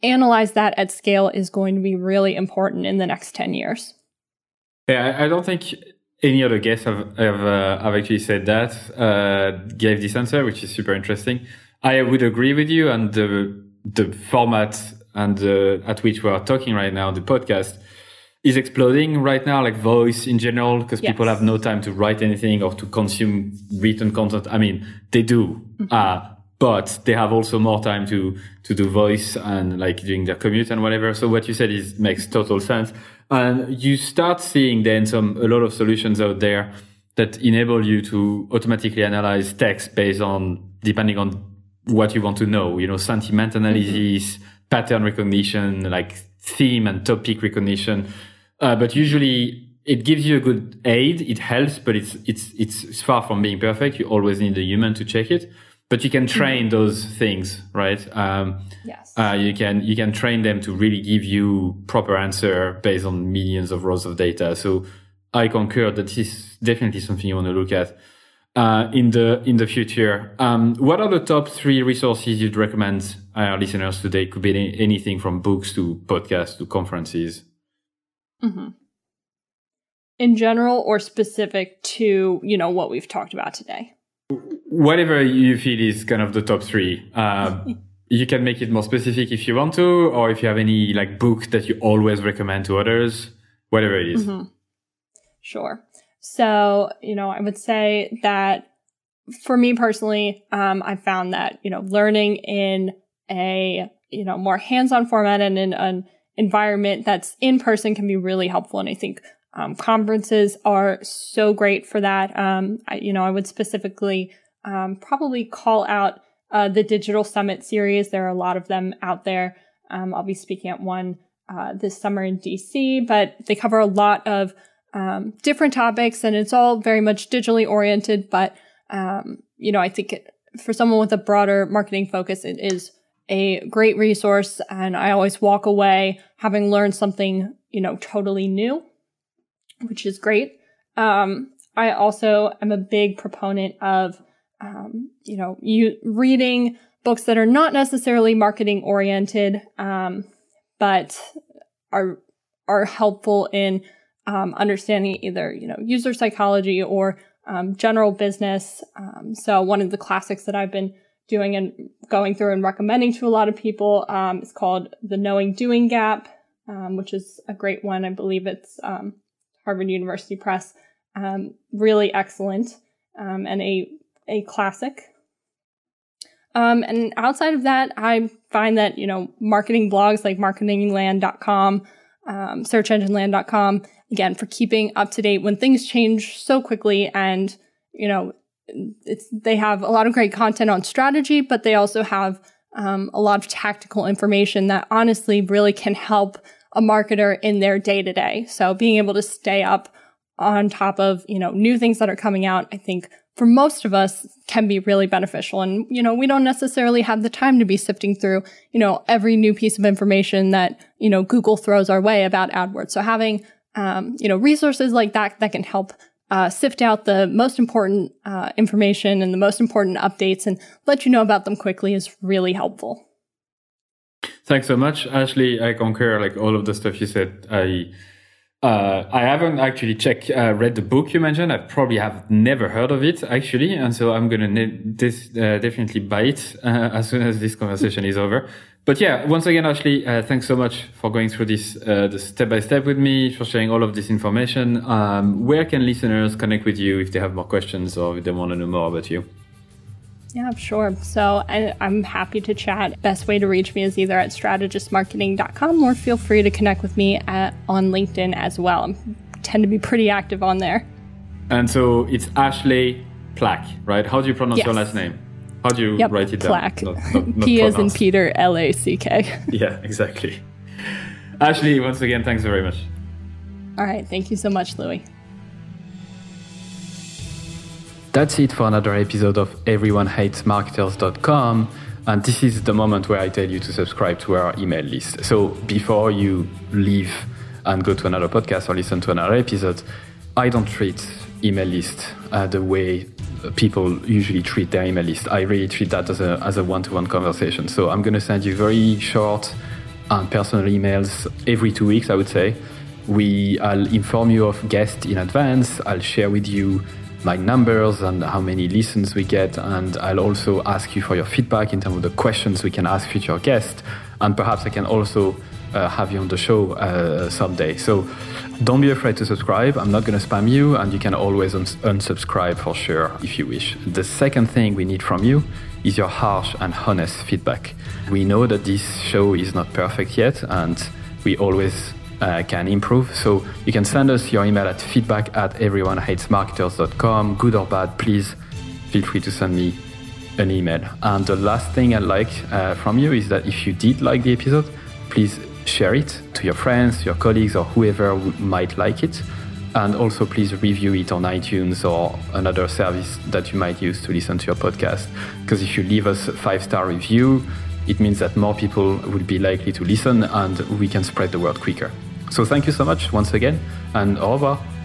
S2: analyze that at scale is going to be really important in the next ten years.
S1: Yeah, I don't think any other guests have have, uh, have actually said that, uh, gave this answer, which is super interesting. I would agree with you, and the the format and uh, at which we are talking right now, the podcast, is exploding right now, like voice in general, because yes. people have no time to write anything or to consume written content. I mean, they do, mm-hmm. uh, but they have also more time to to do voice and like doing their commute and whatever. So what you said is makes total sense. And you start seeing then some a lot of solutions out there that enable you to automatically analyze text based on depending on what you want to know. You know, sentiment analysis, mm-hmm. pattern recognition, like theme and topic recognition. Uh, but usually it gives you a good aid. It helps, but it's it's it's far from being perfect. You always need a human to check it. But you can train mm-hmm. those things, right? Um,
S2: yes.
S1: Uh, you can you can train them to really give you proper answer based on millions of rows of data. So I concur that this is definitely something you want to look at uh, in the in the future. Um, what are the top three resources you'd recommend our listeners today? Could be any, anything from books to podcasts to conferences.
S2: Mm-hmm. In general, or specific to you know what we've talked about today.
S1: Whatever you feel is kind of the top three. Uh, you can make it more specific if you want to, or if you have any like book that you always recommend to others, whatever it is.
S2: Mm-hmm. Sure. So, you know, I would say that for me personally, um, I found that, you know, learning in a, you know, more hands-on format and in an environment that's in person can be really helpful. And I think Um, conferences are so great for that. Um, I, you know, I would specifically um, probably call out uh, the Digital Summit series. There are a lot of them out there. Um, I'll be speaking at one uh, this summer in D C, but they cover a lot of um, different topics, and it's all very much digitally oriented. But um, you know, I think it, for someone with a broader marketing focus, it is a great resource, and I always walk away having learned something, you know, totally new, which is great. Um, I also am a big proponent of, um, you know, you reading books that are not necessarily marketing oriented, um, but are, are helpful in, um, understanding either, you know, user psychology or, um, general business. Um, so one of the classics that I've been doing and going through and recommending to a lot of people, um, is called The Knowing Doing Gap, um, which is a great one. I believe it's, um, Harvard University Press, um, really excellent, um, and a a classic. Um, and outside of that, I find that, you know, marketing blogs like marketing land dot com, um, search engine land dot com, again, for keeping up to date when things change so quickly. And, you know, it's they have a lot of great content on strategy, but they also have um, a lot of tactical information that honestly really can help a marketer in their day-to-day. So being able to stay up on top of, you know, new things that are coming out, I think for most of us can be really beneficial. And, you know, we don't necessarily have the time to be sifting through, you know, every new piece of information that, you know, Google throws our way about AdWords. So having, um, you know, resources like that that can help uh, sift out the most important uh, information and the most important updates and let you know about them quickly is really helpful.
S1: Thanks so much, Ashley. I concur, like all of the stuff you said. I uh, I haven't actually checked, uh, read the book you mentioned. I probably have never heard of it, actually. And so I'm going to ne- this, uh, definitely buy it uh, as soon as this conversation is over. But yeah, once again, Ashley, uh, thanks so much for going through this uh, the step-by-step with me, for sharing all of this information. Um, where can listeners connect with you if they have more questions or if they want to know more about you?
S2: Yeah, sure. So I, I'm happy to chat. Best way to reach me is either at strategist marketing dot com or feel free to connect with me at, on LinkedIn as well. I tend to be pretty active on there.
S1: And so it's Ashley Plack, right? How do you pronounce yes. your last name? How do you
S2: yep,
S1: write it
S2: Plack.
S1: down? Not, not, not
S2: P as in Peter, L A C K.
S1: Yeah, exactly. Ashley, once again, thanks very much.
S2: All right. Thank you so much, Louis.
S1: That's it for another episode of everyone hates marketers dot com. And this is the moment where I tell you to subscribe to our email list. So before you leave and go to another podcast or listen to another episode, I don't treat email list uh, the way people usually treat their email list. I really treat that as a as a one-to-one conversation. So I'm going to send you very short, and personal emails every two weeks, I would say. We, I'll inform you of guests in advance. I'll share with you my numbers and how many listens we get. And I'll also ask you for your feedback in terms of the questions we can ask future guests. And perhaps I can also uh, have you on the show uh, someday. So don't be afraid to subscribe. I'm not going to spam you, and you can always uns- unsubscribe for sure if you wish. The second thing we need from you is your harsh and honest feedback. We know that this show is not perfect yet, and we always uh, can improve. So you can send us your email at feedback at everyone hates marketers dot com. Good or bad, please feel free to send me an email. And the last thing I'd like uh, from you is that if you did like the episode, please share it to your friends, your colleagues, or whoever might like it. And also please review it on iTunes or another service that you might use to listen to your podcast. Because if you leave us a five-star review, it means that more people will be likely to listen and we can spread the word quicker. So thank you so much once again, and au revoir.